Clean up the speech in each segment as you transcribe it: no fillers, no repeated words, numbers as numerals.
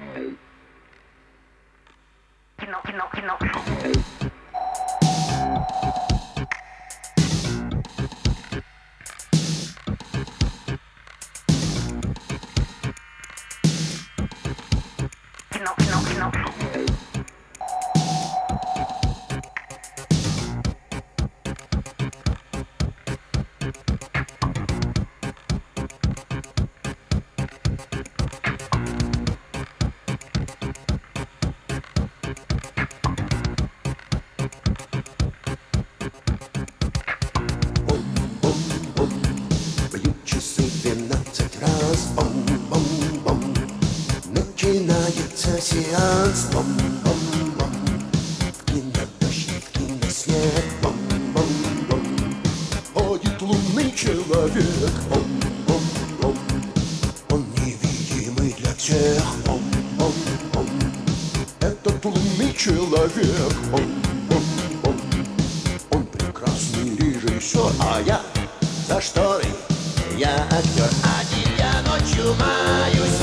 Бьют часы 12 раз, бом-бом-бом. Начинается сеанс, бом-бом-бом. В кино дождь, в кино снег, бом-бом-бом. Ходит лунный человек, бом-бом-бом. Он невидимый для всех, бом-бом-бом. Этот лунный человек, бом-бом-бом. Он прекрасный режиссер, а я за шторой, я актер. Один я ночью маюсь,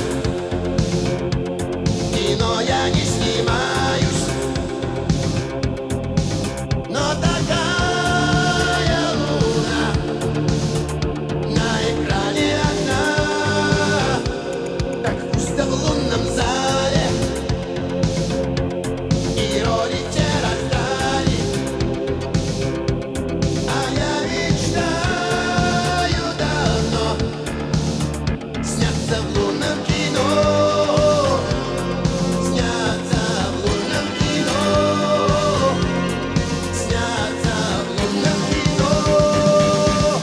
кино я не снимаюсь. Но такая луна на экране одна, так пусто в лунном зале, и роли те раздали. А я мечтаю давно сняться в лунном кино, сняться в лунном кино, сняться в лунном кино.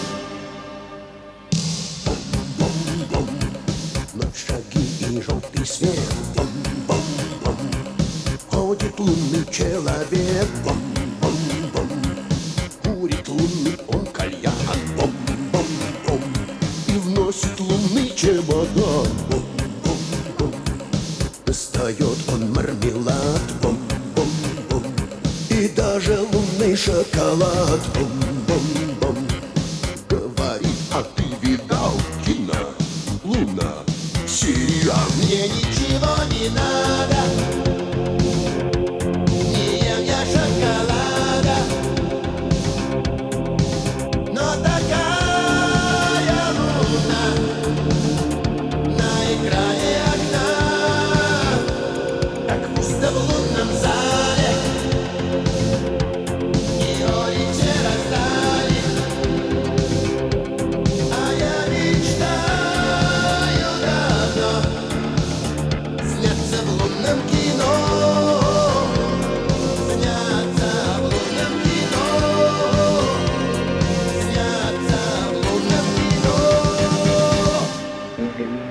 Бом-бом-бом, ночь, шаги и желтый свет. Бом-бом-бом, ходит лунный человек. Бом-бом-бом, курит лунный он кальян. Бом-бом-бом, и вносит лунный чемодан. Бом-бом-бом, достает он мармелад. Бом-бом-бом, и даже лунный шоколад. Бом-бом-бом, говорит: а ты видал кино? Луна, сериал. Мне ничего не надо, не ем я шоколада. Но такая луна на экране окна, как пусто в лунном зале, и роли те раздали. А я мечтаю давно сняться в лунном кино, сняться в лунном кино, сняться в лунном кино.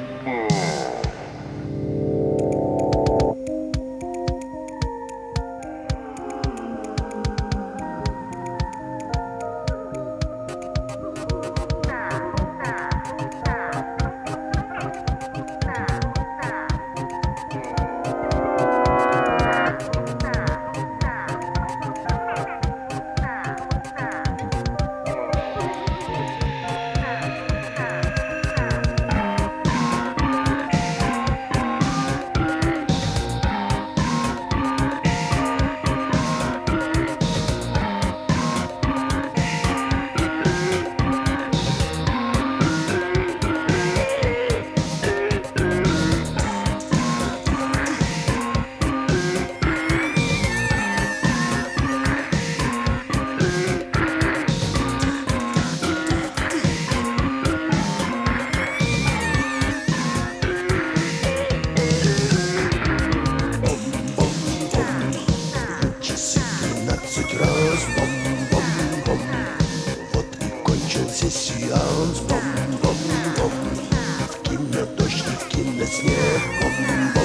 Часы 12 раз, бом-бом-бом. Вот и кончился сеанс, бом-бом-бом. В кино дождь и в кино снег, бом-бом.